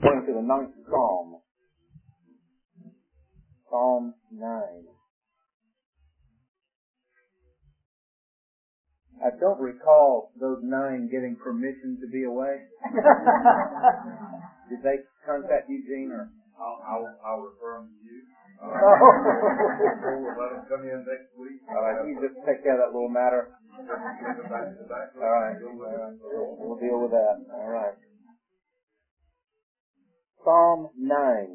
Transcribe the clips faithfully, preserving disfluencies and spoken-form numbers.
Going to the ninth Psalm. Psalm nine. I don't recall those nine getting permission to be away. Did they contact you, Gene, or? I'll, I'll, I'll refer them to you. Uh, oh. We'll let them come in next week. All right, you just take care of that little matter. Just bring them back to the back. All right, all right. We'll, we'll deal with that. All right. Psalm nine.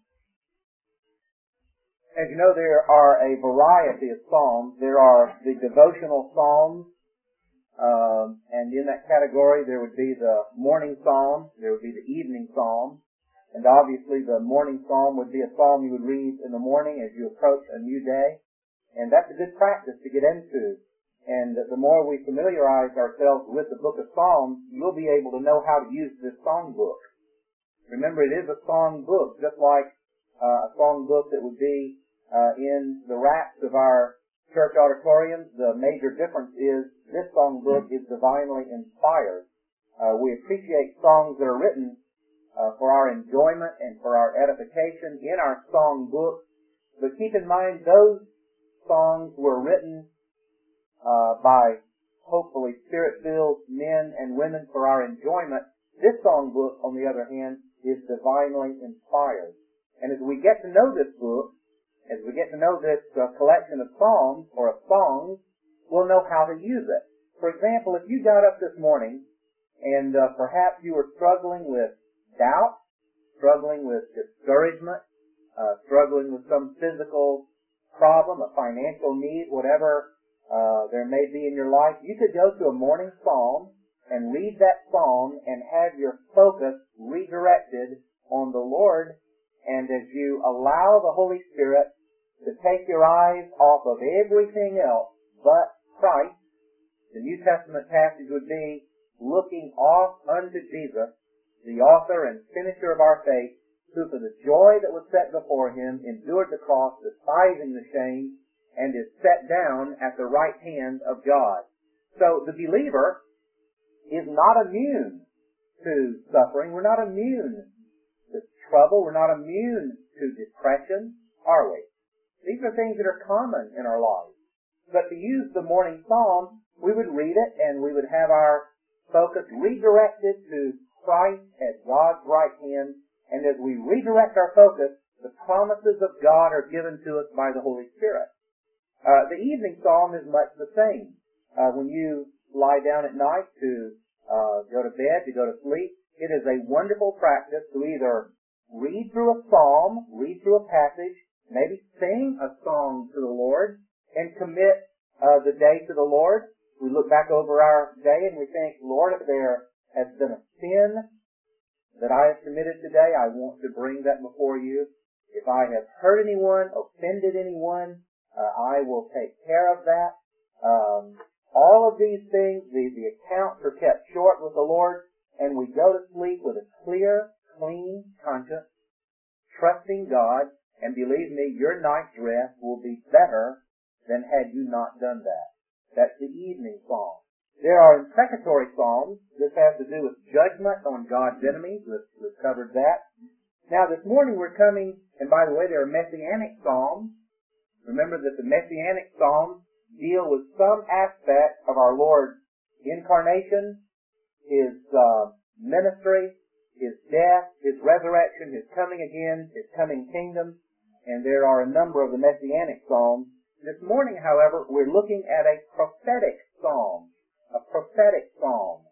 As you know, there are a variety of psalms. There are the devotional psalms, um, and in that category there would be the morning psalm, there would be the evening psalm, and obviously the morning psalm would be a psalm you would read in the morning as you approach a new day, and that's a good practice to get into. And the more we familiarize ourselves with the book of Psalms, you'll be able to know how to use this song book. Remember, it is a song book, just like uh, a song book that would be uh, in the racks of our church auditoriums. The major difference is this song book is divinely inspired. Uh, we appreciate songs that are written uh, for our enjoyment and for our edification in our song book. But keep in mind, those songs were written uh, by hopefully spirit-filled men and women for our enjoyment. This song book, on the other hand, is divinely inspired. And as we get to know this book, as we get to know this uh, collection of psalms or of songs, we'll know how to use it. For example, if you got up this morning and uh, perhaps you were struggling with doubt, struggling with discouragement, uh, struggling with some physical problem, a financial need, whatever uh, there may be in your life, you could go to a morning psalm and read that psalm and have your focus redirected on the Lord. And as you allow the Holy Spirit to take your eyes off of everything else but Christ, the New Testament passage would be looking off unto Jesus, the author and finisher of our faith, who for the joy that was set before him endured the cross, despising the shame, and is set down at the right hand of God. So the believer is not immune to suffering. We're not immune to trouble. We're not immune to depression, are we? These are things that are common in our lives. But to use the morning psalm, we would read it and we would have our focus redirected to Christ at God's right hand. And as we redirect our focus, the promises of God are given to us by the Holy Spirit. Uh, the evening psalm is much the same. Uh, when you lie down at night to uh, go to bed, to go to sleep, it is a wonderful practice to either read through a psalm, read through a passage, maybe sing a song to the Lord, and commit uh, the day to the Lord. We look back over our day and we think, Lord, if there has been a sin that I have committed today, I want to bring that before you. If I have hurt anyone, offended anyone, uh, I will take care of that. Um, all of these things, the, the accounts are kept short with the Lord, and we go to sleep with a clear, clean conscience, trusting God, and believe me, your night's rest will be better than had you not done that. That's the evening psalm. There are imprecatory psalms. This has to do with judgment on God's enemies. We've, we've covered that. Now, this morning we're coming, and by the way, there are messianic psalms. Remember that the messianic psalms deal with some aspect of our Lord's incarnation, His uh, ministry, His death, His resurrection, His coming again, His coming kingdom, and there are a number of the messianic psalms. This morning, however, we're looking at a prophetic psalm, a prophetic psalm.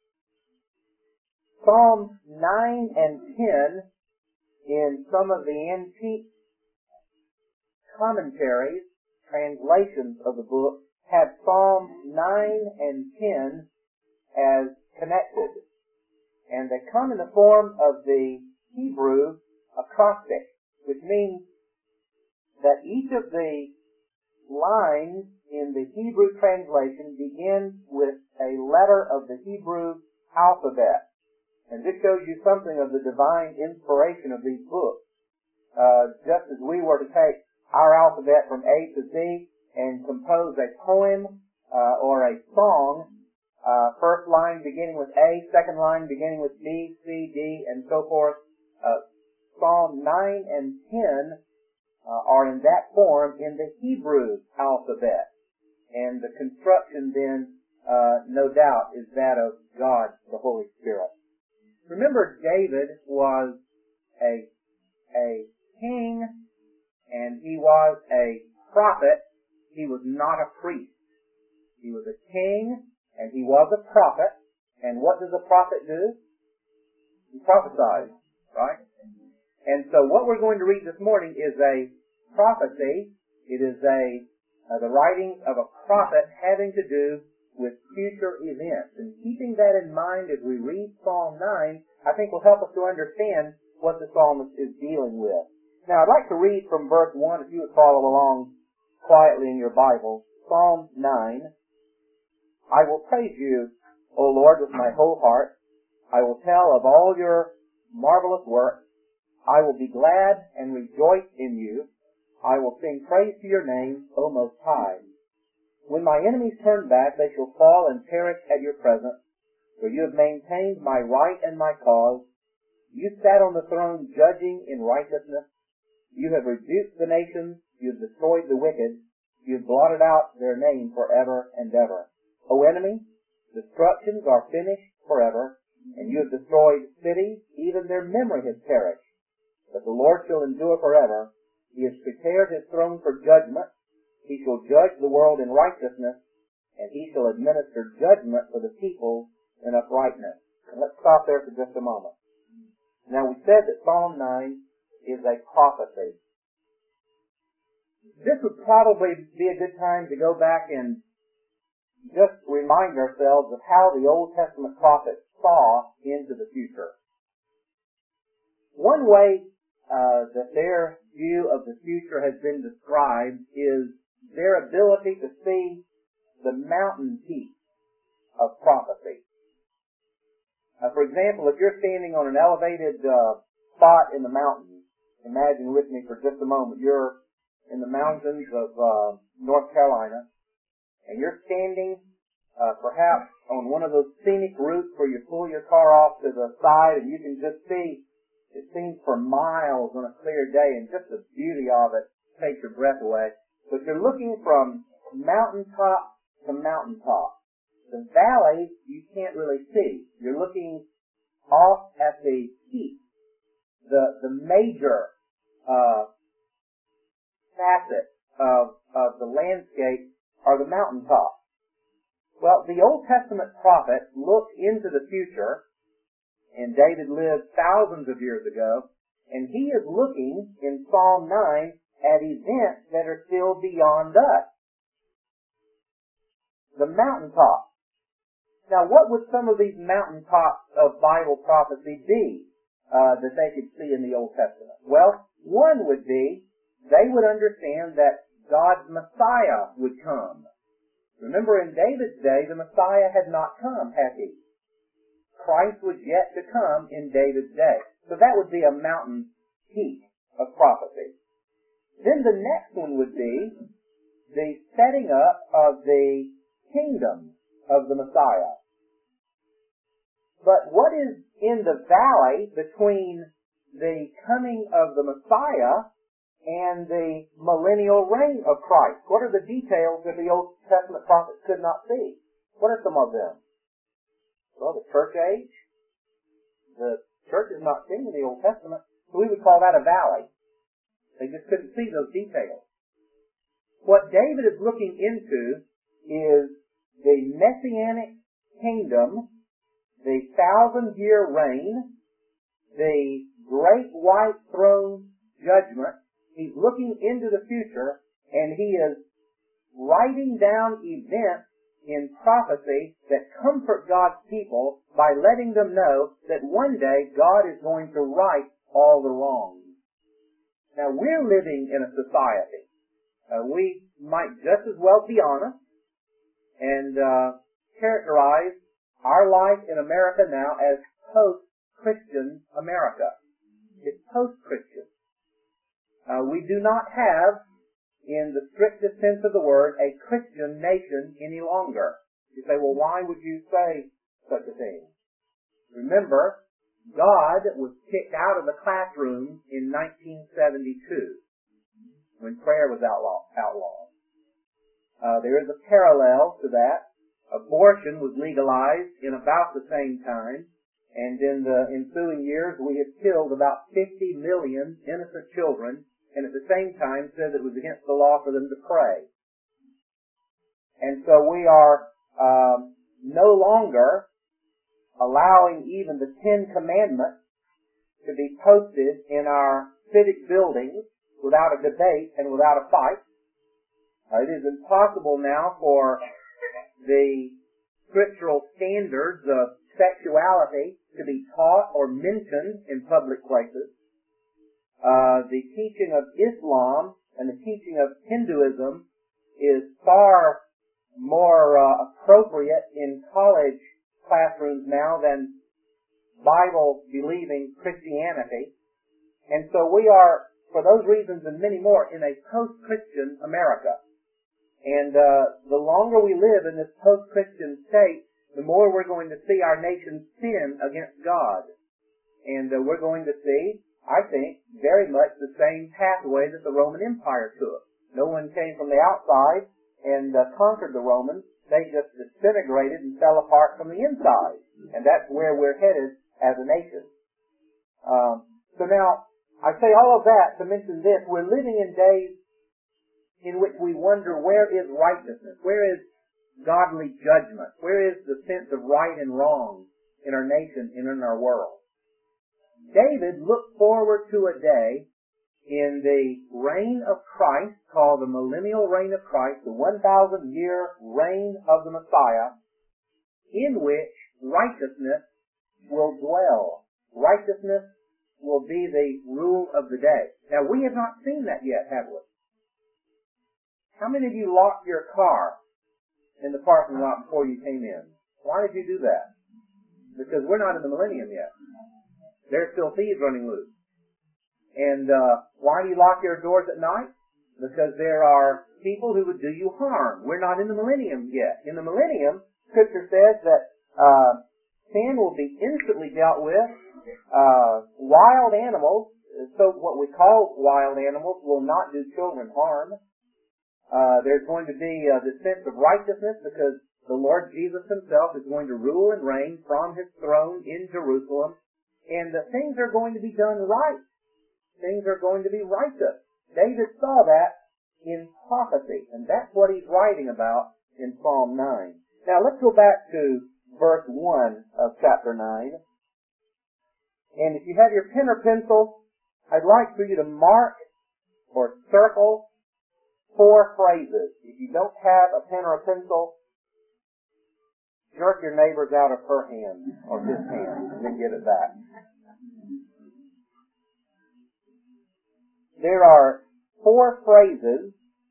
Psalms nine and ten in some of the antique commentaries, translations of the book, have Psalms nine and ten as connected. And they come in the form of the Hebrew acrostic, which means that each of the lines in the Hebrew translation begins with a letter of the Hebrew alphabet. And this shows you something of the divine inspiration of these books. Uh, just as we were to take our alphabet from A to Z and compose a poem uh, or a song, uh, first line beginning with A, second line beginning with B, C, D, and so forth, Uh, Psalm nine and ten uh, are in that form in the Hebrew alphabet. And the construction then, uh, no doubt, is that of God, the Holy Spirit. Remember, David was a, a king, and he was a prophet. He was not a priest. He was a king, and he was a prophet. And what does a prophet do? He prophesies, right? And so what we're going to read this morning is a prophecy. It is a uh, the writing of a prophet having to do with future events. And keeping that in mind as we read Psalm nine, I think will help us to understand what the psalmist is dealing with. Now, I'd like to read from verse one, if you would follow along quietly in your Bible. Psalm nine. I will praise you, O Lord, with my whole heart. I will tell of all your marvelous works. I will be glad and rejoice in you. I will sing praise to your name, O Most High. When my enemies turn back, they shall fall and perish at your presence. For you have maintained my right and my cause. You sat on the throne judging in righteousness. You have rebuked the nations. You have destroyed the wicked. You have blotted out their name forever and ever. O enemy, destructions are finished forever, and you have destroyed cities. Even their memory has perished. But the Lord shall endure forever. He has prepared his throne for judgment. He shall judge the world in righteousness, and he shall administer judgment for the people in uprightness. And let's stop there for just a moment. Now, we said that Psalm nine is a prophecy. This would probably be a good time to go back and just remind ourselves of how the Old Testament prophets saw into the future. One way uh, that their view of the future has been described is their ability to see the mountain peaks of prophecy. Uh, for example, if you're standing on an elevated uh, spot in the mountains, imagine with me for just a moment, you're in the mountains of uh, North Carolina, and you're standing uh, perhaps on one of those scenic routes where you pull your car off to the side and you can just see, it seems for miles on a clear day, and just the beauty of it takes your breath away. But you're looking from mountaintop to mountaintop. The valley you can't really see. You're looking off at the peak. The the major uh, facet of of the landscape are the mountaintops. Well, the Old Testament prophet looked into the future, and David lived thousands of years ago, and he is looking in Psalm nine at events that are still beyond us. The mountaintops. Now, what would some of these mountaintops of Bible prophecy be uh, that they could see in the Old Testament? Well, one would be they would understand that God's Messiah would come. Remember, in David's day, the Messiah had not come, had he? Christ was yet to come in David's day. So that would be a mountain peak of prophecy. Then the next one would be the setting up of the kingdom of the Messiah. But what is in the valley between the coming of the Messiah and the millennial reign of Christ? What are the details that the Old Testament prophets could not see? What are some of them? Well, the church age. The church is not seen in the Old Testament, so we would call that a valley. They just couldn't see those details. What David is looking into is the Messianic kingdom, the thousand-year reign, the great white throne judgment. He's looking into the future, and he is writing down events in prophecy that comfort God's people by letting them know that one day God is going to right all the wrongs. Now, we're living in a society. Uh, we might just as well be honest and uh, characterize our life in America now as post-Christian America. It's post-Christian. Uh, we do not have, in the strictest sense of the word, a Christian nation any longer. You say, well, why would you say such a thing? Remember God was kicked out of the classroom in nineteen seventy-two when prayer was outlaw, outlawed. Uh, there is a parallel to that. Abortion was legalized in about the same time, and in the ensuing years we have killed about fifty million innocent children, and at the same time said that it was against the law for them to pray. And so we are um, no longer allowing even the Ten Commandments to be posted in our civic buildings without a debate and without a fight. Uh, it is impossible now for the scriptural standards of sexuality to be taught or mentioned in public places. Uh, the teaching of Islam and the teaching of Hinduism is far more uh, appropriate in college classrooms now than Bible-believing Christianity. And so we are, for those reasons and many more, in a post-Christian America. And uh, the longer we live in this post-Christian state, the more we're going to see our nation sin against God. And uh, we're going to see, I think, very much the same pathway that the Roman Empire took. No one came from the outside and uh, conquered the Romans. They just disintegrated and fell apart from the inside. And that's where we're headed as a nation. Um, so now, I say all of that to mention this. We're living in days in which we wonder, where is righteousness? Where is godly judgment? Where is the sense of right and wrong in our nation and in our world? David looked forward to a day in the reign of Christ, called the millennial reign of Christ, the one thousand year reign of the Messiah, in which righteousness will dwell. Righteousness will be the rule of the day. Now, we have not seen that yet, have we? How many of you locked your car in the parking lot before you came in? Why did you do that? Because we're not in the millennium yet. There's still thieves running loose. And uh, why do you lock your doors at night? Because there are people who would do you harm. We're not in the millennium yet. In the millennium, Scripture says that uh, sin will be instantly dealt with. Uh, wild animals, so what we call wild animals, will not do children harm. Uh, there's going to be uh, the sense of righteousness because the Lord Jesus himself is going to rule and reign from his throne in Jerusalem. And uh, things are going to be done right. Things are going to be righteous. David saw that in prophecy, and that's what he's writing about in Psalm nine. Now let's go back to verse one of chapter nine. And if you have your pen or pencil, I'd like for you to mark or circle four phrases. If you don't have a pen or a pencil, jerk your neighbor's out of her hand or his hand and then give it back. There are four phrases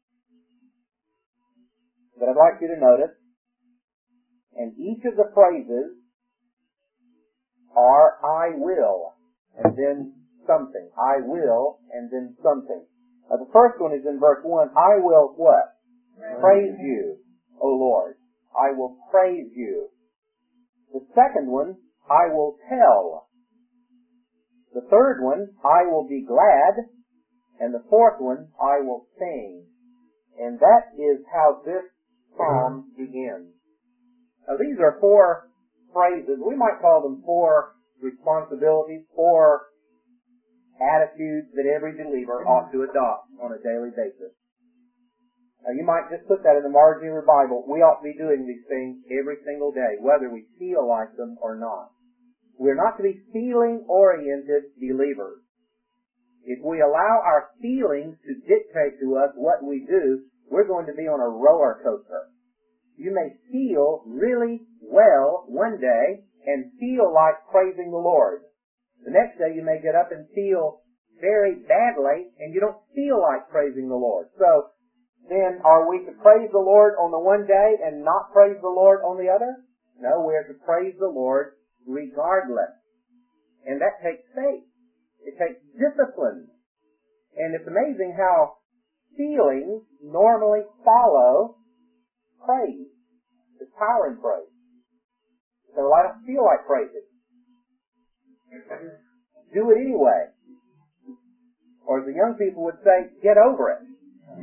that I'd like you to notice, and each of the phrases are I will, and then something. I will, and then something. Now, the first one is in verse one. I will what? Praise you, O Lord. I will praise you. The second one, I will tell. The third one, I will be glad. And the fourth one, I will sing. And that is how this psalm begins. Now these are four phrases. We might call them four responsibilities, four attitudes that every believer ought to adopt on a daily basis. Now you might just put that in the margin of your Bible. We ought to be doing these things every single day, whether we feel like them or not. We're not to be feeling-oriented believers. If we allow our feelings to dictate to us what we do, we're going to be on a roller coaster. You may feel really well one day and feel like praising the Lord. The next day you may get up and feel very badly and you don't feel like praising the Lord. So then are we to praise the Lord on the one day and not praise the Lord on the other? No, we're to praise the Lord regardless. And that takes faith. It takes discipline. And it's amazing how feelings normally follow praise. There's power in praise. So I don't feel like praising. Do it anyway. Or as the young people would say, get over it.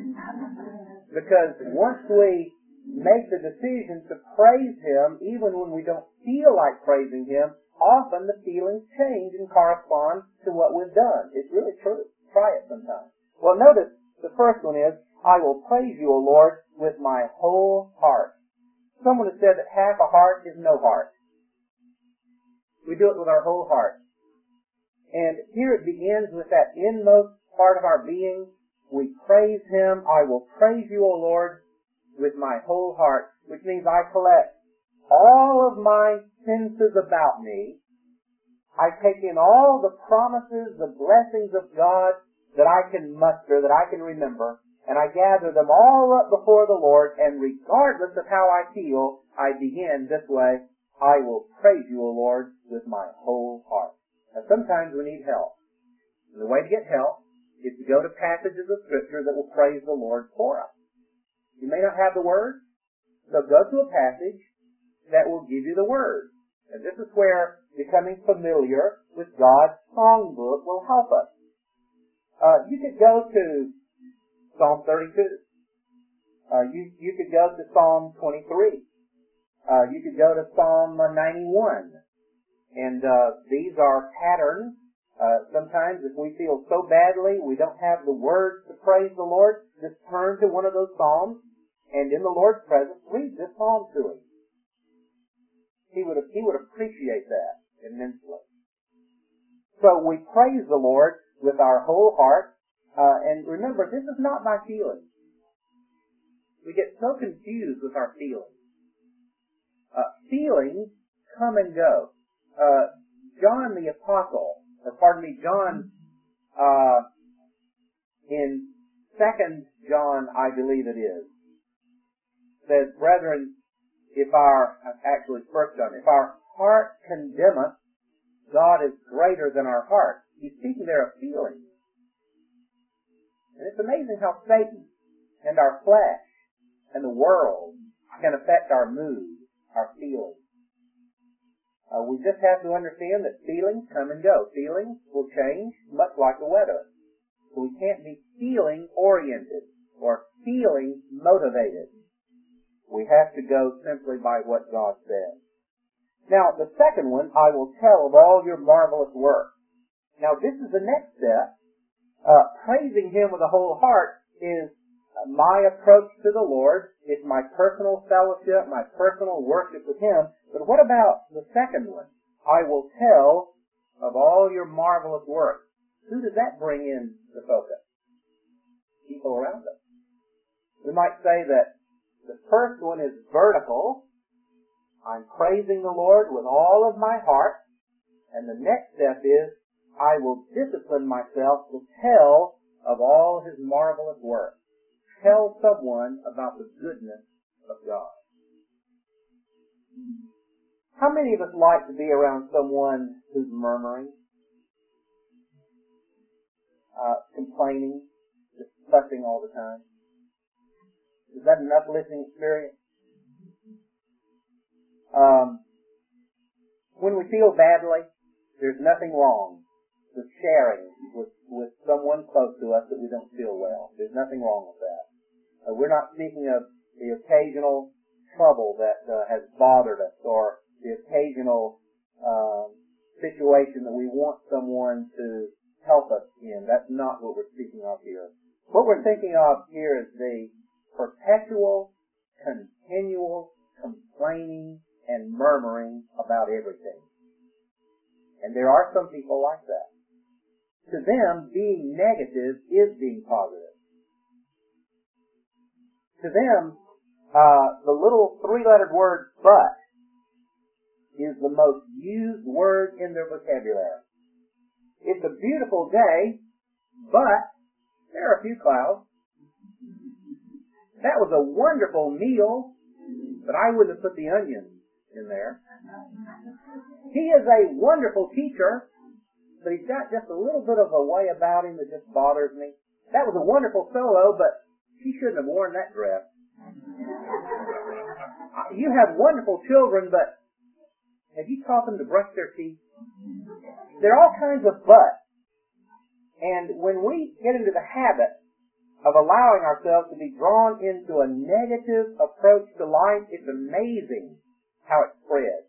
Because once we make the decision to praise Him, even when we don't feel like praising Him, often the feelings change and correspond to what we've done. It's really true. Try it sometime. Well, notice the first one is, I will praise you, O Lord, with my whole heart. Someone has said that half a heart is no heart. We do it with our whole heart. And here it begins with that inmost part of our being. We praise Him. I will praise you, O Lord, with my whole heart, which means I collect all of my senses about me. I take in all the promises, the blessings of God that I can muster, that I can remember, and I gather them all up before the Lord, and regardless of how I feel, I begin this way, I will praise you, O Lord, with my whole heart. Now sometimes we need help. And the way to get help is to go to passages of Scripture that will praise the Lord for us. You may not have the words, so go to a passage that will give you the words. And this is where becoming familiar with God's songbook will help us. Uh, you could go to Psalm thirty-two. Uh, you, you could go to Psalm twenty-three. Uh, you could go to Psalm ninety-one. And uh, these are patterns. Uh, sometimes if we feel so badly we don't have the words to praise the Lord, just turn to one of those Psalms and in the Lord's presence read this Psalm to Him. He would, he would appreciate that immensely. So we praise the Lord with our whole heart. Uh, and remember, this is not by feeling. We get so confused with our feelings. Uh, feelings come and go. Uh, John the Apostle, or pardon me, John, uh, in Second John, I believe it is, says, brethren, if our, actually First John, if our heart condemneth, God is greater than our heart. He's speaking there of feelings. And it's amazing how Satan and our flesh and the world can affect our mood, our feelings. Uh, we just have to understand that feelings come and go. Feelings will change much like the weather. So we can't be feeling-oriented or feeling-motivated. We have to go simply by what God says. Now, the second one, I will tell of all your marvelous works. Now, this is the next step. Uh, praising Him with a whole heart is my approach to the Lord. It's my personal fellowship, my personal worship with Him. But what about the second one? I will tell of all your marvelous works. Who does that bring in the focus? People around us. We might say that the first one is vertical. I'm praising the Lord with all of my heart. And the next step is, I will discipline myself to tell of all His marvelous works. Tell someone about the goodness of God. How many of us like to be around someone who's murmuring, uh, complaining, just fussing all the time? Is that an uplifting experience? Um, when we feel badly, there's nothing wrong with sharing with, with someone close to us that we don't feel well. There's nothing wrong with that. Uh, we're not speaking of the occasional trouble that uh, has bothered us or the occasional uh, situation that we want someone to help us in. That's not what we're speaking of here. What we're thinking of here is the perpetual, continual complaining and murmuring about everything. And there are some people like that. To them, being negative is being positive. To them, uh, the little three-lettered word but is the most used word in their vocabulary. It's a beautiful day, but there are a few clouds. That was a wonderful meal, but I wouldn't have put the onions in there. He is a wonderful teacher, but he's got just a little bit of a way about him that just bothers me. That was a wonderful solo, but she shouldn't have worn that dress. You have wonderful children, but have you taught them to brush their teeth? There are all kinds of buts. And when we get into the habit of allowing ourselves to be drawn into a negative approach to life, it's amazing how it spreads.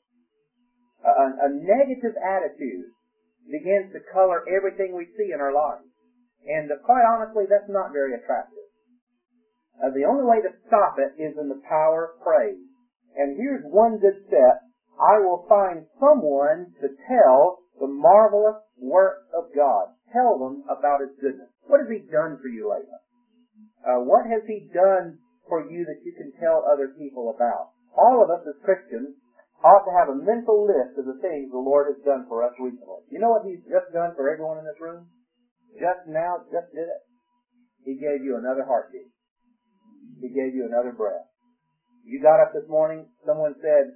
A, a negative attitude begins to color everything we see in our lives. And uh, quite honestly, that's not very attractive. Uh, the only way to stop it is in the power of praise. And here's one good step. I will find someone to tell the marvelous work of God. Tell them about His goodness. What has He done for you lately? Uh, what has He done for you that you can tell other people about? All of us as Christians ought to have a mental list of the things the Lord has done for us recently. You know what He's just done for everyone in this room? Just now, just did it. He gave you another heartbeat. He gave you another breath. You got up this morning, someone said,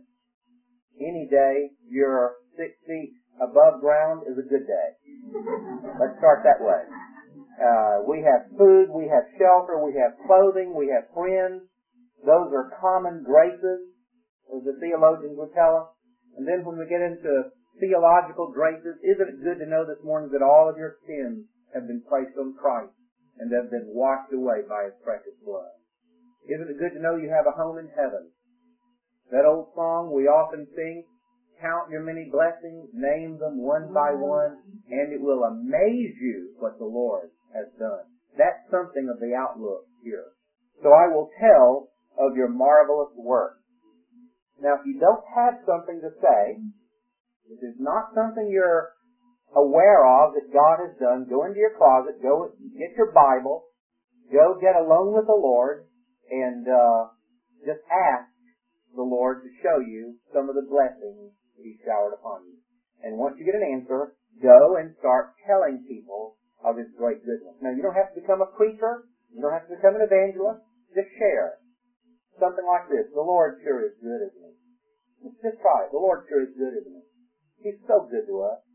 any day you're six feet above ground is a good day. Let's start that way. Uh, we have food, we have shelter, we have clothing, we have friends. Those are common graces, as the theologians would tell us. And then when we get into theological graces, isn't it good to know this morning that all of your sins have been placed on Christ and have been washed away by His precious blood? Isn't it good to know you have a home in heaven? That old song we often sing, count your many blessings, name them one by one, and it will amaze you what the Lord has done. That's something of the outlook here. So I will tell of your marvelous work. Now, if you don't have something to say, if there's not something you're aware of that God has done, go into your closet, go get your Bible, go get alone with the Lord, and uh, just ask the Lord to show you some of the blessings He showered upon you. And once you get an answer, go and start telling people of His great goodness. Now, you don't have to become a preacher. You don't have to become an evangelist. Just share. Something like this. The Lord sure is good, isn't He? Just, just try it. The Lord sure is good, isn't He? He's so good to us.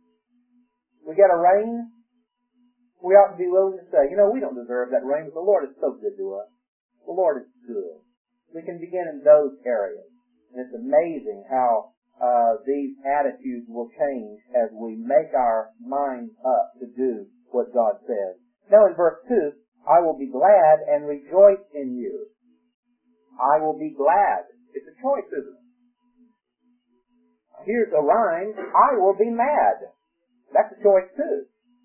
We get a rain. We ought to be willing to say, you know, we don't deserve that rain, but the Lord is so good to us. The Lord is good. We can begin in those areas. And it's amazing how uh, these attitudes will change as we make our minds up to do what God says. Now in verse two, I will be glad and rejoice in you. I will be glad. It's a choice, isn't it? Here's a rhyme. I will be mad. That's a choice too.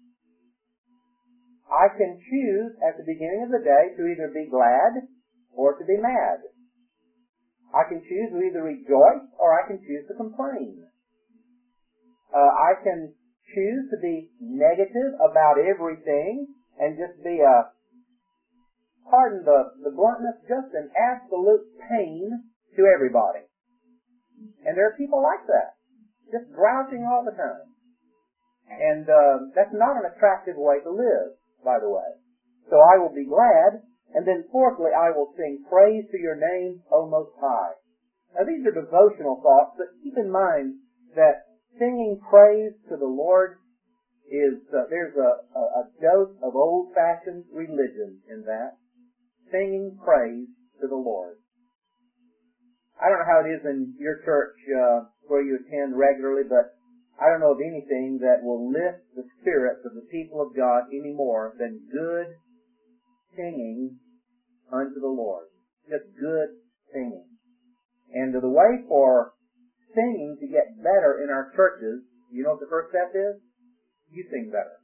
I can choose at the beginning of the day to either be glad or to be mad. I can choose to either rejoice or I can choose to complain. Uh, I can choose to be negative about everything and just be a, pardon the, the bluntness, just an absolute pain to everybody. And there are people like that, just grouching all the time. And uh, that's not an attractive way to live, by the way. So I will be glad. And then fourthly, I will sing praise to your name, O Most High. Now these are devotional thoughts, but keep in mind that singing praise to the Lord is, uh, there's a, a, a dose of old-fashioned religion in that. Singing praise to the Lord. I don't know how it is in your church uh, where you attend regularly, but I don't know of anything that will lift the spirits of the people of God any more than good singing unto the Lord. Just good singing. And the way for singing to get better in our churches, you know what the first step is? You sing better.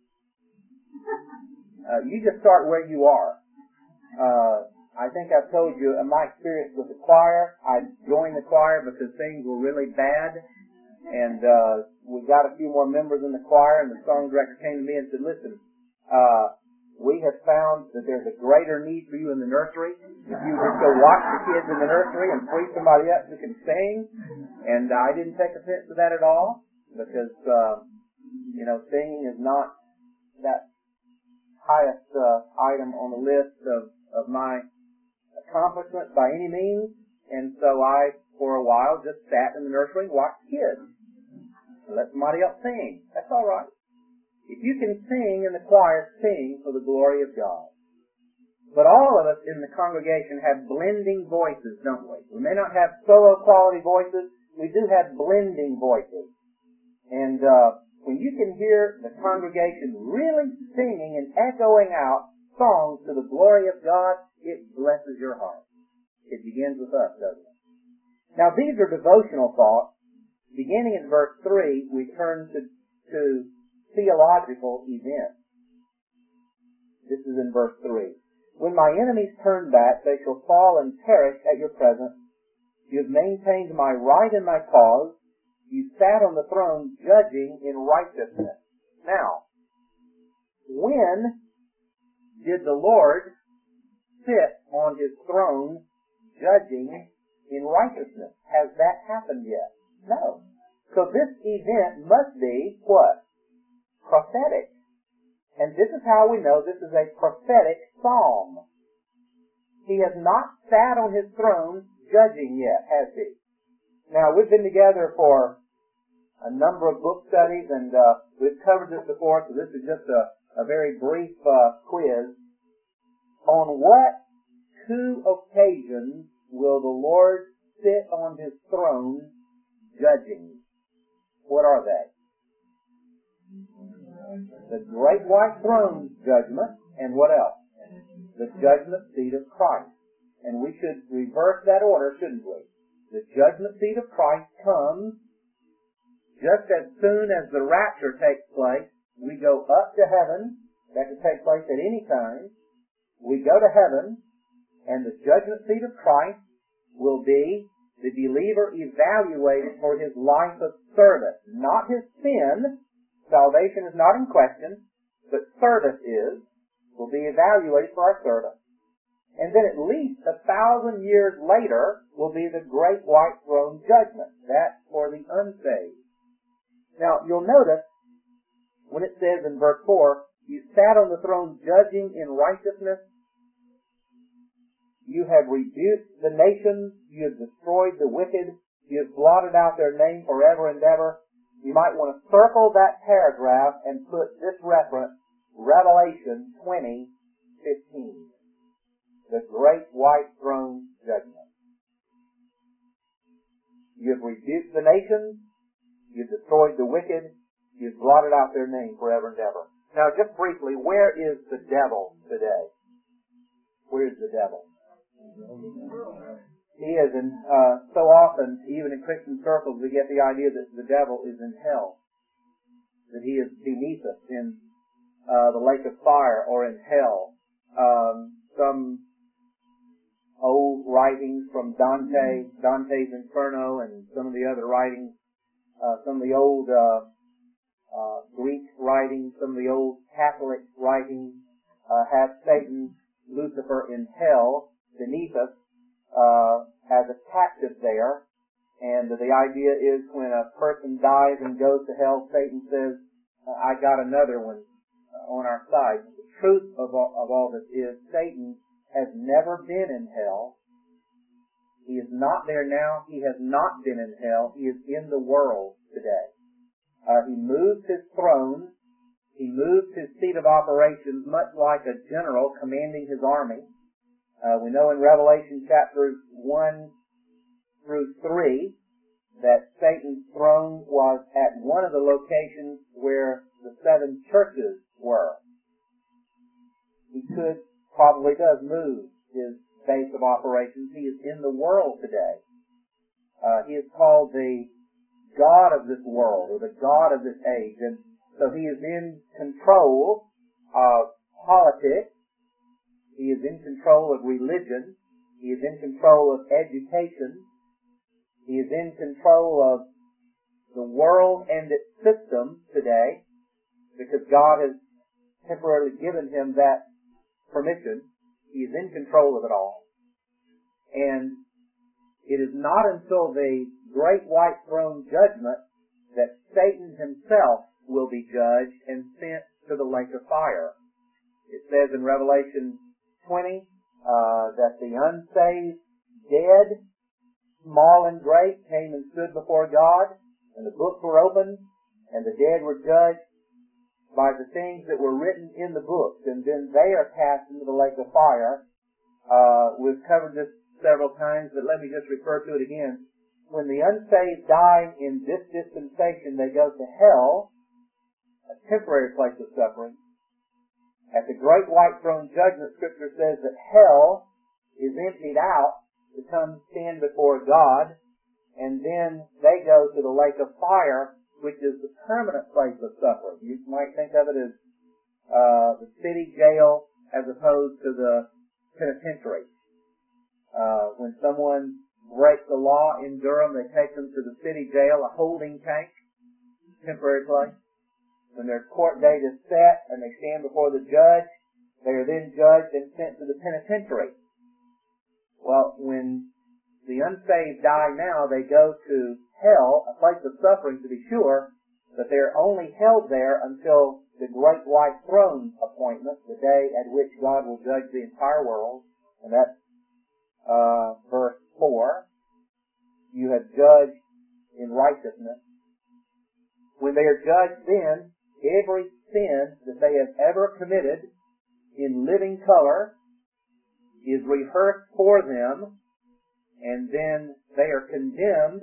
Uh, you just start where you are. Uh, I think I've told you in my experience with the choir, I joined the choir because things were really bad. And uh, we got a few more members in the choir, and the song director came to me and said, listen, uh, we have found that there's a greater need for you in the nursery. If you just go watch the kids in the nursery and free somebody up who can sing. And I didn't take offense to that at all because, uh, you know, singing is not that highest uh, item on the list of, of my accomplishment by any means. And so I, for a while, just sat in the nursery and watched kids. And let somebody else sing. That's all right. If you can sing in the choir, sing for the glory of God. But all of us in the congregation have blending voices, don't we? We may not have solo quality voices. We do have blending voices. And uh, when you can hear the congregation really singing and echoing out songs to the glory of God, it blesses your heart. It begins with us, doesn't it? Now, these are devotional thoughts. Beginning in verse three, we turn to, to theological events. This is in verse three. When my enemies turn back, they shall fall and perish at your presence. You have maintained my right and my cause. You sat on the throne judging in righteousness. Now, when did the Lord sit on his throne judging in righteousness? Has that happened yet? No. So this event must be what? Prophetic. And this is how we know this is a prophetic psalm. He has not sat on his throne judging yet, has he? Now, we've been together for a number of book studies, and uh, we've covered this before, so this is just a, a very brief uh, quiz. On what two occasions will the Lord sit on his throne judging? What are they? The great white throne judgment, and what else? The judgment seat of Christ. And we should reverse that order, shouldn't we? The judgment seat of Christ comes just as soon as the rapture takes place. We go up to heaven. That can take place at any time. We go to heaven, and the judgment seat of Christ will be the believer evaluated for his life of service. Not his sin. Salvation is not in question, but service is. Will be evaluated for our service. And then at least a thousand years later will be the great white throne judgment. That's for the unsaved. Now, you'll notice when it says in verse four, you sat on the throne judging in righteousness. You have rebuked the nations. You have destroyed the wicked. You have blotted out their name forever and ever. You might want to circle that paragraph and put this reference, Revelation twenty fifteen. The great white throne judgment. You have rebuked the nations. You've destroyed the wicked. You've blotted out their name forever and ever. Now, just briefly, where is the devil today? Where is the devil? He is in, uh, so often, even in Christian circles, we get the idea that the devil is in hell. That he is beneath us in uh, the lake of fire or in hell. Um, some old writings from Dante, Dante's Inferno, and some of the other writings, uh, some of the old uh, uh, Greek writings, some of the old Catholic writings uh, have Satan, Lucifer, in hell beneath us uh, as a captive there. And the idea is when a person dies and goes to hell, Satan says, I got another one on our side. The truth of all, of all this is Satan has never been in hell. He is not there now. He has not been in hell. He is in the world today. Uh, he moved his throne. He moved his seat of operations much like a general commanding his army. Uh, we know in Revelation chapters one through three that Satan's throne was at one of the locations where the seven churches were. He could, probably does move his base of operations. He is in the world today. Uh, he is called the God of this world, or the God of this age. And so he is in control of politics. He is in control of religion. He is in control of education. He is in control of the world and its system today, because God has temporarily given him that permission. He is in control of it all. And it is not until the great white throne judgment that Satan himself will be judged and sent to the lake of fire. It says in Revelation twenty uh, that the unsaved dead, small and great, came and stood before God, and the books were opened, and the dead were judged by the things that were written in the books, and then they are cast into the lake of fire. Uh, we've covered this several times, but let me just refer to it again. When the unsaved die in this dispensation, they go to hell, temporary place of suffering. At the great white throne judgment, Scripture says that hell is emptied out to come stand before God, and then they go to the lake of fire, which is the permanent place of suffering. You might think of it as uh, the city jail as opposed to the penitentiary. Uh, when someone breaks the law in Durham, they take them to the city jail, a holding tank, temporary place. When their court date is set and they stand before the judge, they are then judged and sent to the penitentiary. Well, when the unsaved die now, they go to hell, a place of suffering to be sure, but they're only held there until the great white throne appointment, the day at which God will judge the entire world. And that's uh, verse four. You have judged in righteousness. When they are judged then, every sin that they have ever committed in living color is rehearsed for them, and then they are condemned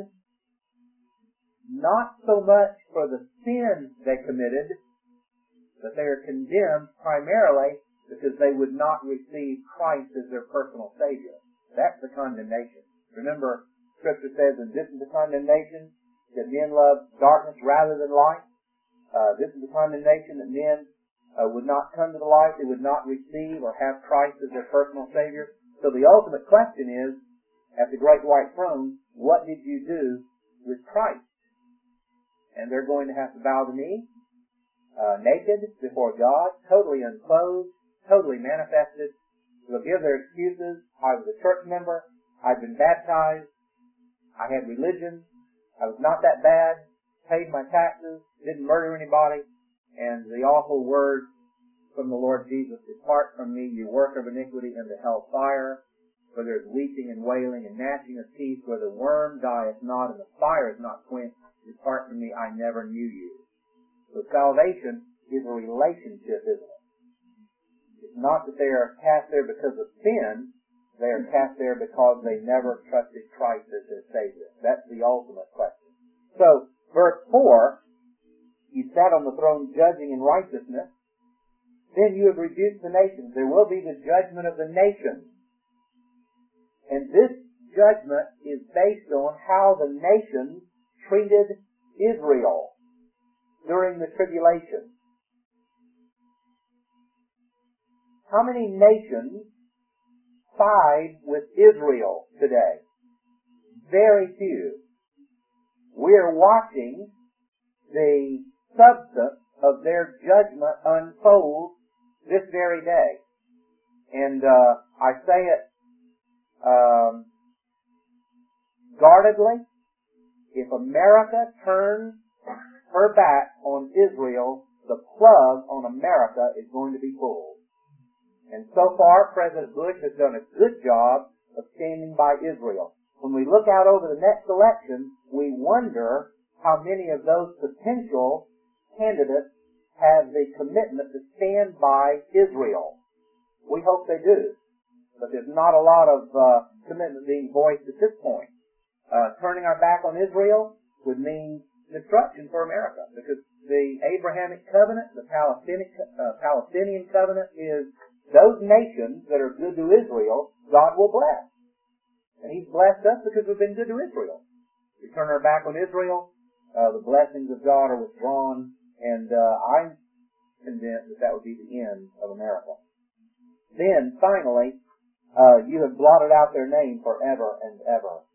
not so much for the sin they committed, but they are condemned primarily because they would not receive Christ as their personal Savior. That's the condemnation. Remember, Scripture says, and this is the condemnation, that men love darkness rather than light. Uh, this is the condemnation that men uh, would not come to the light, they would not receive or have Christ as their personal Savior. So the ultimate question is, at the great white throne, what did you do with Christ? And they're going to have to bow the knee, uh, naked before God, totally unclothed, totally manifested. They'll give their excuses. I was a church member. I'd been baptized. I had religion. I was not that bad. Paid my taxes, didn't murder anybody, and the awful words from the Lord Jesus, depart from me, you worker of iniquity, into hell fire, where there is weeping and wailing and gnashing of teeth, where the worm dieth not and the fire is not quenched. Depart from me, I never knew you. So salvation is a relationship, isn't it? It's not that they are cast there because of sin, they are cast there because they never trusted Christ as their Savior. That's the ultimate question. So, verse four, you sat on the throne judging in righteousness. Then you have rebuked the nations. There will be the judgment of the nations. And this judgment is based on how the nations treated Israel during the tribulation. How many nations side with Israel today? Very few. We're watching the substance of their judgment unfold this very day. And uh, I say it um, guardedly. If America turns her back on Israel, the plug on America is going to be pulled. And so far, President Bush has done a good job of standing by Israel. When we look out over the next election, we wonder how many of those potential candidates have the commitment to stand by Israel. We hope they do. But there's not a lot of uh, commitment being voiced at this point. Uh, turning our back on Israel would mean destruction for America, because the Abrahamic covenant, the Palestinian, uh, Palestinian covenant, is those nations that are good to Israel, God will bless. And He's blessed us because we've been good to Israel. We turn our back on Israel, uh, the blessings of God are withdrawn, and uh, I'm convinced that that would be the end of America. Then, finally, uh, you have blotted out their name forever and ever.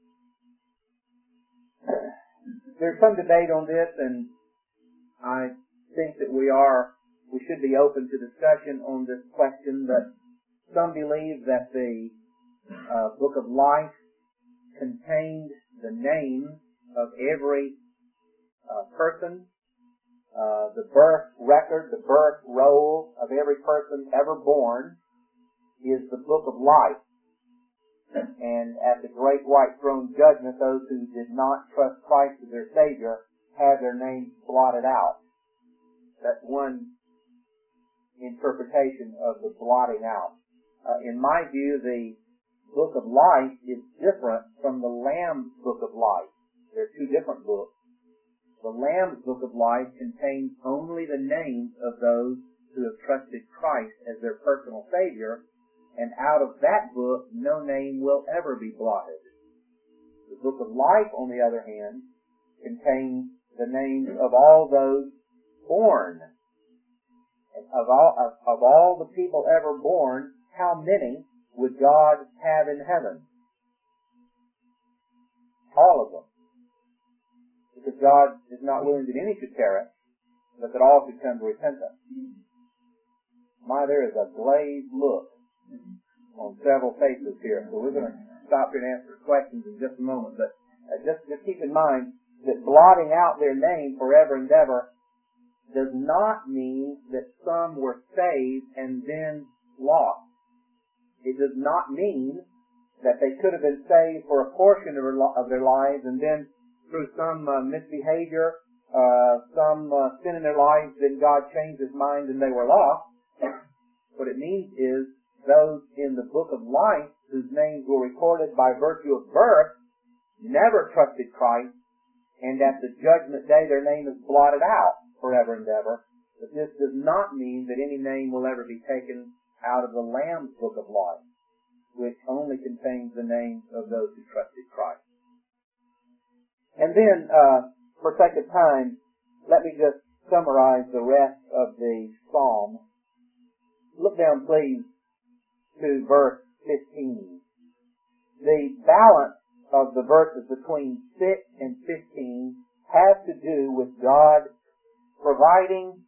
There's some debate on this, and I think that we are, we should be open to discussion on this question, but some believe that the uh, Book of Life contained the names of every uh, person, uh, the birth record, the birth roll of every person ever born is the Book of Life. And at the great white throne judgment, those who did not trust Christ as their Savior had their names blotted out. That's one interpretation of the blotting out. Uh, in my view, the Book of Life is different from the Lamb's Book of Life. They're two different books. The Lamb's Book of Life contains only the names of those who have trusted Christ as their personal Savior, and out of that book no name will ever be blotted. The Book of Life, on the other hand, contains the names of all those born. And of all, of, of all the people ever born, how many would God have in heaven? All of them. Because God is not willing that any should perish, but that all should come to repentance. My, there is a glazed look on several faces here. So we're going to stop here and answer questions in just a moment. But uh, just, just keep in mind that blotting out their name forever and ever does not mean that some were saved and then lost. It does not mean that they could have been saved for a portion of their, of their lives and then through some uh, misbehavior, uh, some uh, sin in their lives, then God changed His mind and they were lost. What it means is those in the Book of Life whose names were recorded by virtue of birth never trusted Christ, and at the judgment day their name is blotted out forever and ever. But this does not mean that any name will ever be taken out of the Lamb's Book of Life, which only contains the names of those who trusted Christ. And then, uh, for sake of time, let me just summarize the rest of the psalm. Look down, please, to verse fifteen. The balance of the verses between six and fifteen has to do with God providing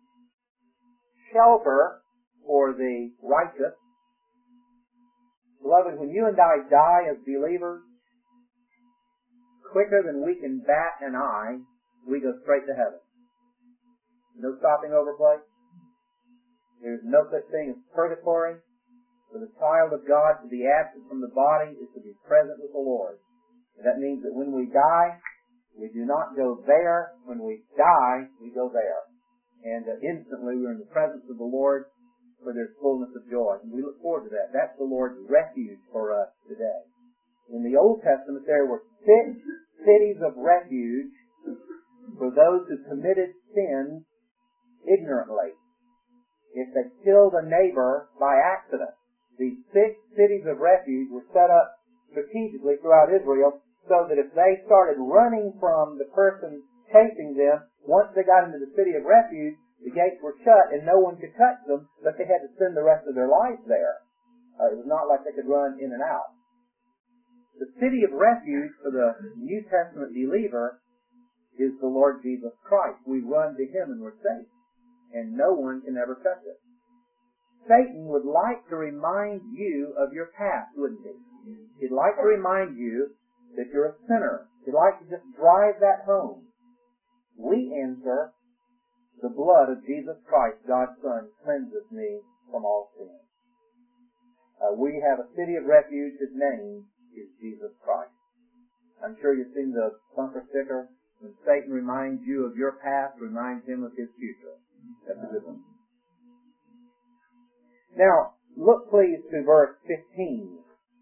shelter for the righteous. Beloved, when you and I die as believers, quicker than we can bat an eye, we go straight to heaven. No stopping over place. There's no such thing as purgatory. For the child of God to be absent from the body is to be present with the Lord. And that means that when we die, we do not go there. When we die, we go there. And uh, instantly we're in the presence of the Lord where there's fullness of joy. And we look forward to that. That's the Lord's refuge for us today. In the Old Testament, there were six cities of refuge for those who committed sin ignorantly. If they killed a neighbor by accident, these six cities of refuge were set up strategically throughout Israel so that if they started running from the person chasing them, once they got into the city of refuge, the gates were shut and no one could touch them, but they had to spend the rest of their lives there. Uh, it was not like they could run in and out. The city of refuge for the New Testament believer is the Lord Jesus Christ. We run to Him and we're safe, and no one can ever touch us. Satan would like to remind you of your past, wouldn't he? He'd like to remind you that you're a sinner. He'd like to just drive that home. We answer, the blood of Jesus Christ, God's Son, cleanses me from all sin. Uh, we have a city of refuge. His name is Jesus Christ. I'm sure you've seen the bumper sticker. When Satan reminds you of your past, reminds him of his future. That's a good one. Now, look please to verse fifteen.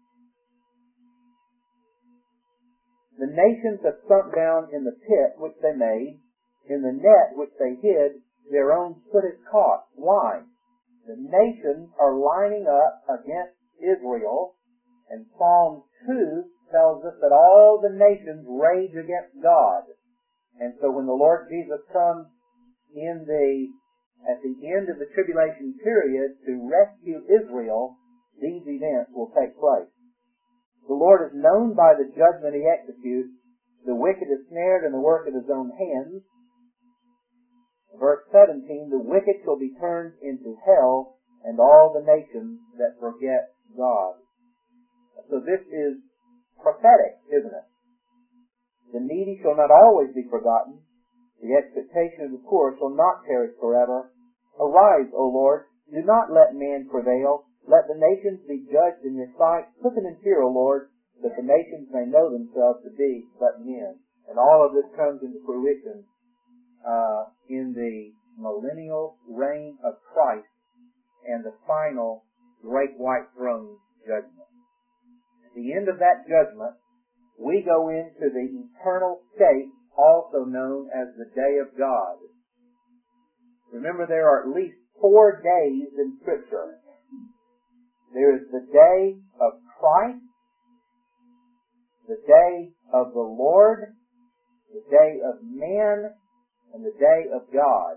The nations have sunk down in the pit which they made, in the net which they hid, their own foot is caught. Why? The nations are lining up against Israel, and Psalm two tells us that all the nations rage against God. And so when the Lord Jesus comes in the at the end of the tribulation period to rescue Israel, these events will take place. The Lord is known by the judgment He executes. The wicked is snared in the work of His own hands. Verse seventeen, the wicked shall be turned into hell, and all the nations that forget God. So this is prophetic, isn't it? The needy shall not always be forgotten. The expectation of the poor shall not perish forever. Arise, O Lord, do not let man prevail. Let the nations be judged in your sight. Quicken in fear, O Lord, that the nations may know themselves to be but men. And all of this comes into fruition uh, in the millennial reign of Christ and the final great white throne judgment. At the end of that judgment, we go into the eternal state also known as the day of God. Remember, there are at least four days in Scripture. There is the day of Christ, the day of the Lord, the day of man, and the day of God.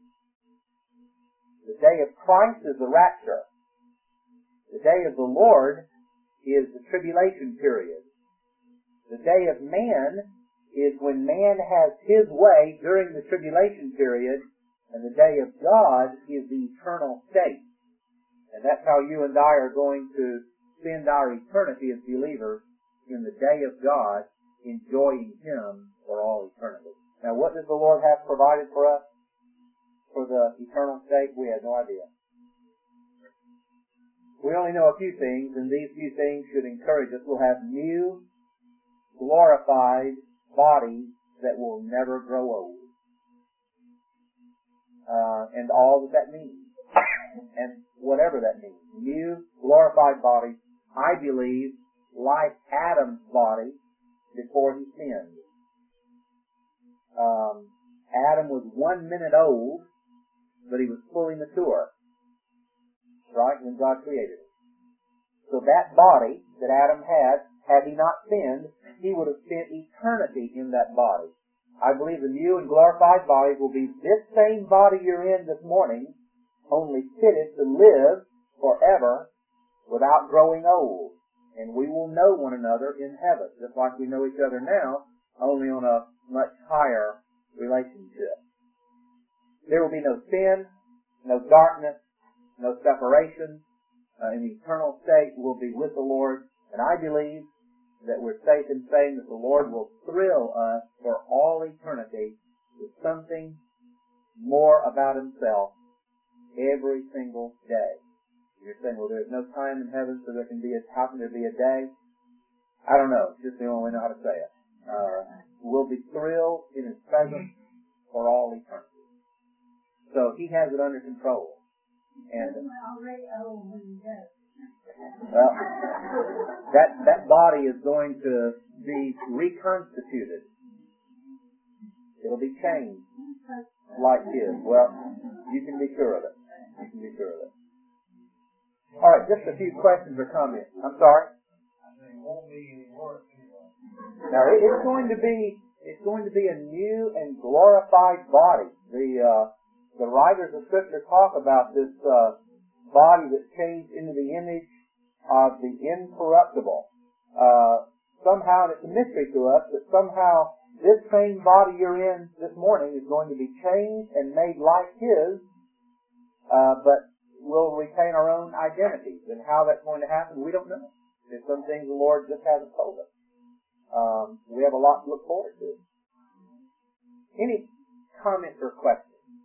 The day of Christ is the rapture. The day of the Lord is the tribulation period. The day of man is when man has his way during the tribulation period, and the day of God is the eternal state. And that's how you and I are going to spend our eternity as believers, in the day of God, enjoying Him for all eternity. Now, what does the Lord have provided for us for the eternal state? We have no idea. We only know a few things, and these few things should encourage us. We'll have new, glorified bodies that will never grow old. Uh, and all that that means. And whatever that means. New, glorified bodies, I believe, like Adam's body before he sinned. Um, Adam was one minute old, but he was fully mature. Right? When God created him. So that body that Adam had, had he not sinned, he would have spent eternity in that body. I believe the new and glorified bodies will be this same body you're in this morning, only fitted to live forever without growing old. And we will know one another in heaven, just like we know each other now, only on a much higher relationship. There will be no sin, no darkness, no separation. Uh, in the eternal state, we'll be with the Lord. And I believe that we're safe in saying that the Lord will thrill us for all eternity with something more about Himself every single day. You're saying, well, there's no time in heaven, so there can be a, how can there be a day? I don't know. It's just the only way I know how to say it. Uh, we'll be thrilled in His presence for all eternity. So He has it under control. And well, that that body is going to be reconstituted. It'll be changed like His. Well, you can be sure of it. You can be sure of it. All right, just a few questions or comments. I'm sorry. Now it, it's going to be it's going to be a new and glorified body. The uh, the writers of Scripture talk about this uh, body that's changed into the image of the incorruptible. Uh, somehow, and it's a mystery to us, that somehow this same body you're in this morning is going to be changed and made like His, uh, but we'll retain our own identities. And how that's going to happen, we don't know. There's some things the Lord just hasn't told us. Um, we have a lot to look forward to. Any comments or questions?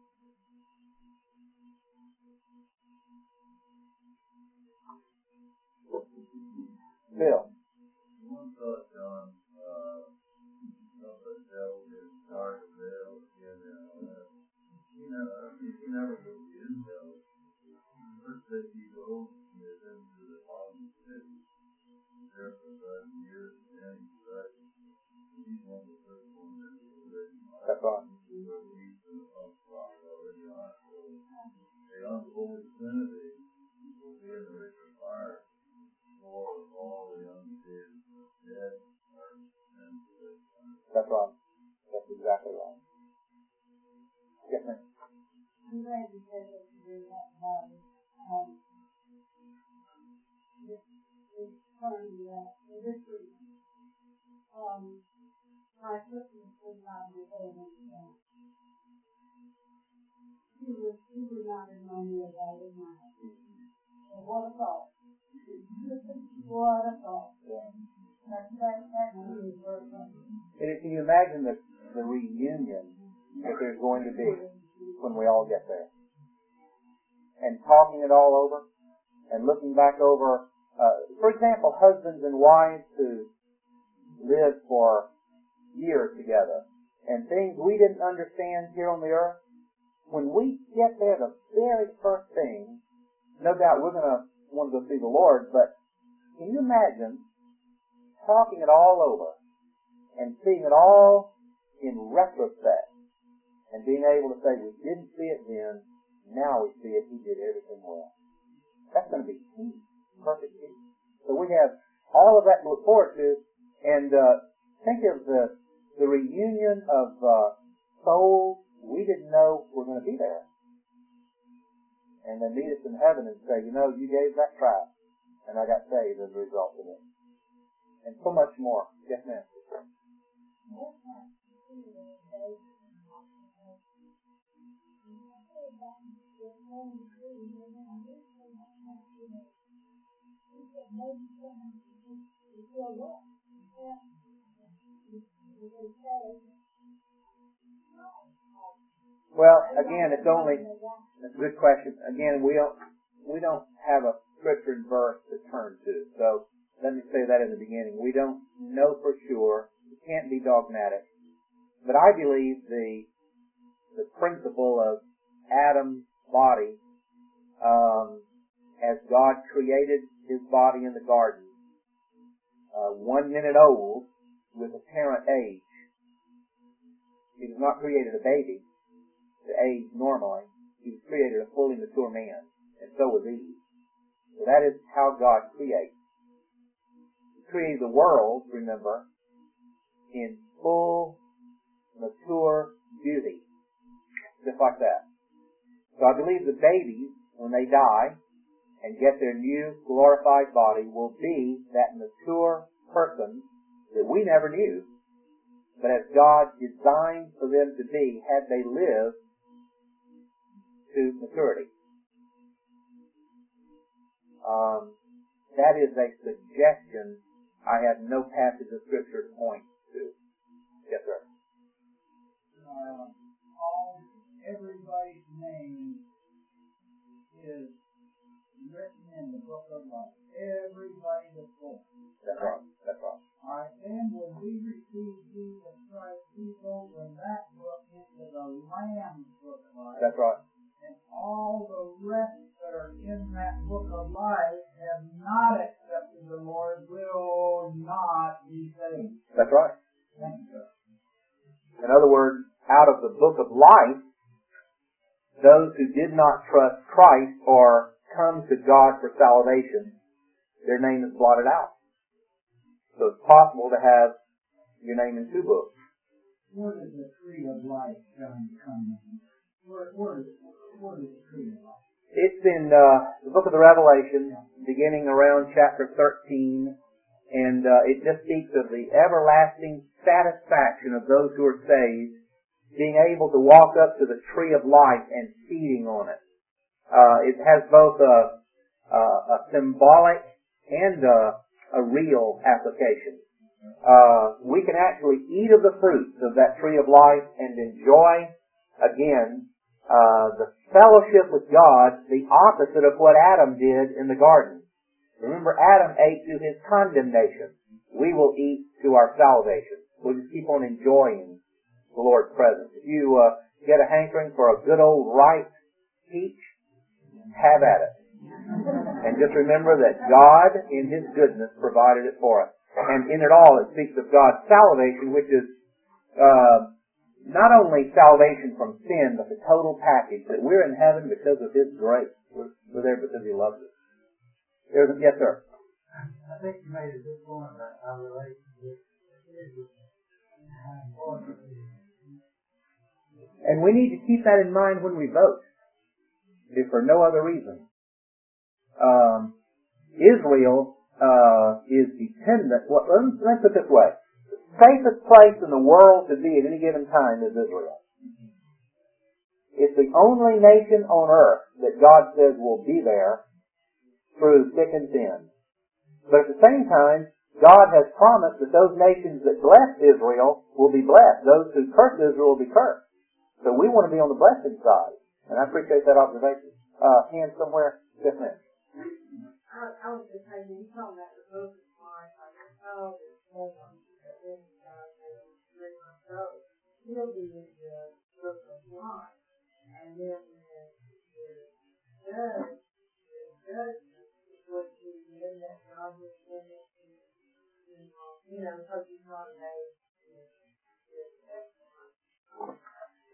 Bill. One thought, John, uh, of the devil is dark veil, and uh, you know, you never go in hell. First thing you go is into the bottom city. There for seven years, and he's right. He's one of the first ones that was already on. That's right. He's in the front spot already on. So the unholy Trinity will be in the river fire. For all the undead dead and That's right. That's exactly right. Yes, ma'am. I'm glad you said that you do that body. Um, this is funny that in this week, um, my sister was five years old and she was, she did not remind me of that in my life. So what a thought. What a thought. That, that, that really is very funny. And can you imagine the, the reunion that there's going to be when we all get there? And talking it all over and looking back over, uh, for example, husbands and wives who lived for years together and things we didn't understand here on the earth. When we get there, the very first thing, no doubt we're going to want to go see the Lord, but can you imagine talking it all over and seeing it all in retrospect and being able to say we didn't see it then, now we see it, He did everything well. That's going to be peace, perfect peace. So we have all of that to look forward to, and uh, think of the the reunion of uh, souls we didn't know were going to be there. And they meet us in heaven and say, you know, you gave that try, and I got saved as a result of it. And so much more. Yes, ma'am. Well, again, it's only, it's a good question. Again, we don't, we don't have a scripture and verse to turn to. So, let me say that in the beginning. We don't know for sure. We can't be dogmatic. But I believe the, the principle of Adam's body, um, as God created his body in the garden, uh, one minute old with apparent age. He was not created a baby to age normally. He was created a fully mature man, and so was Eve. So that is how God creates. He created the world, remember, in full, mature beauty. Just like that. So I believe the babies, when they die and get their new glorified body, will be that mature person that we never knew, but as God designed for them to be had they lived to maturity. Um, that is a suggestion. I have no passage of Scripture to point to. Yes, sir. Uh, all, everybody's name is written in the book of life. Everybody that's born. That's right. That's right. All right, then when we receive Jesus Christ, we go from that book into the Lamb's book of life. That's right. And all the rest that are in that book of life have not accepted the Lord will not be saved. That's right. Thank you, sir. In other words, out of the book of life, those who did not trust Christ or come to God for salvation, their name is blotted out. So it's possible to have your name in two books. Where does the tree of life come in? Where, where, is, where is the tree of life? It's in uh, the book of the Revelation, beginning around chapter thirteen, and uh, it just speaks of the everlasting satisfaction of those who are saved, being able to walk up to the tree of life and feeding on it. Uh, it has both a, a, a symbolic and a, a real application. Uh, we can actually eat of the fruits of that tree of life and enjoy, again, uh, the fellowship with God, the opposite of what Adam did in the garden. Remember, Adam ate to his condemnation. We will eat to our salvation. We'll just keep on enjoying the Lord's presence. If you uh, get a hankering for a good old ripe peach, have at it. And just remember that God, in His goodness, provided it for us. And in it all, it speaks of God's salvation, which is uh, not only salvation from sin, but the total package, that we're in heaven because of His grace. We're, we're there because He loves us. There's a, yes, sir. I think you made a good point about our relationship. And we need to keep that in mind when we vote, if for no other reason. Um, Israel uh, is dependent. Well, let's put it this way: the safest place in the world to be at any given time is Israel. It's the only nation on earth that God says will be there through thick and thin. But at the same time, God has promised that those nations that bless Israel will be blessed. Those who curse Israel will be cursed. So we want to be on the blessing side. And I appreciate that observation. Uh, hand somewhere. Yes, ma'am. I, I was just saying, you talking about the book of life, I just know that someone that lives in God and three months old, he'll be in the book of life. And then when the judge, the judgment would be in that God was in it, you know, because he's not made to accept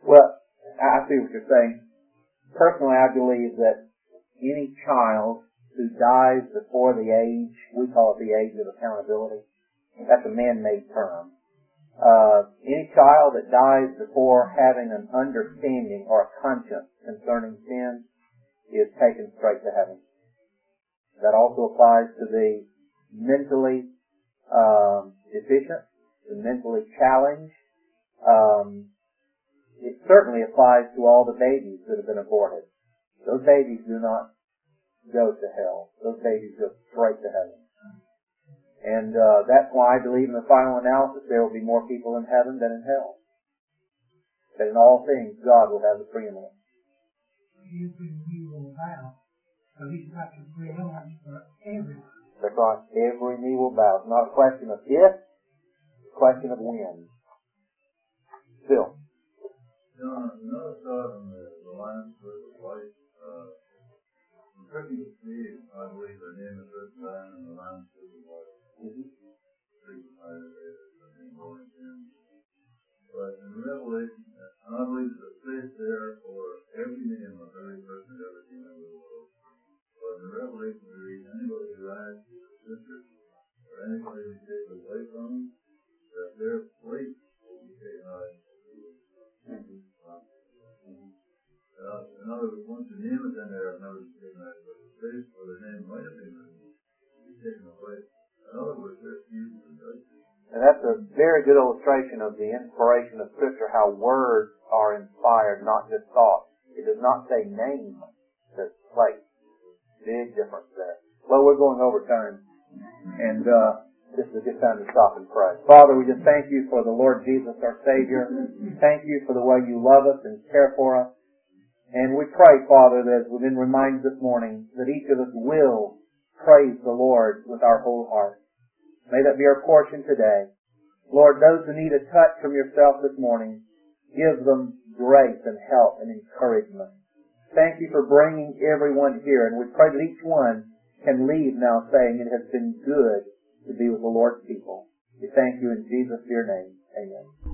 Well, I see what you're saying. Personally, I believe that any child who dies before the age, we call it the age of accountability, that's a man-made term. Uh, any child that dies before having an understanding or a conscience concerning sin is taken straight to heaven. That also applies to the mentally um, deficient, the mentally challenged. Um, it certainly applies to all the babies that have been aborted. Those babies do not go to hell. Those babies go straight to heaven. And uh, that's why I believe in the final analysis there will be more people in heaven than in hell. That in all things God will have the preeminence. Every knee will bow. So he's got the preeminence for everyone. That's right. Every knee will bow. It's not a question of if, it's a question of when. Still. John, another thought on the, the lines for the wife. Uh, in Christmas Eve, I believe her name is written down in the lines for the wife. Mm-hmm. But in Revelation, I believe there's a space there for every name of every person who ever came into the world. But in Revelation, we read anybody who adds to the sisters, or anybody who takes away from them, that their place will be taken out of the mm-hmm. uh, In other words, once the name is in there, it never be taken out, but the space where the name might have been written will be taken away. In other words, they're fused and judged. And that's a very good illustration of the inspiration of Scripture, how words are inspired, not just thoughts. It does not say name, it says place. Big difference there. Well, we're going over time, and uh, this is a good time to stop and pray. Father, we just thank you for the Lord Jesus, our Savior. Thank you for the way you love us and care for us. And we pray, Father, that as we've been reminded this morning, that each of us will praise the Lord with our whole heart. May that be our portion today. Lord, those who need a touch from yourself this morning, give them grace and help and encouragement. Thank you for bringing everyone here, and we pray that each one can leave now saying it has been good to be with the Lord's people. We thank you in Jesus' dear name. Amen.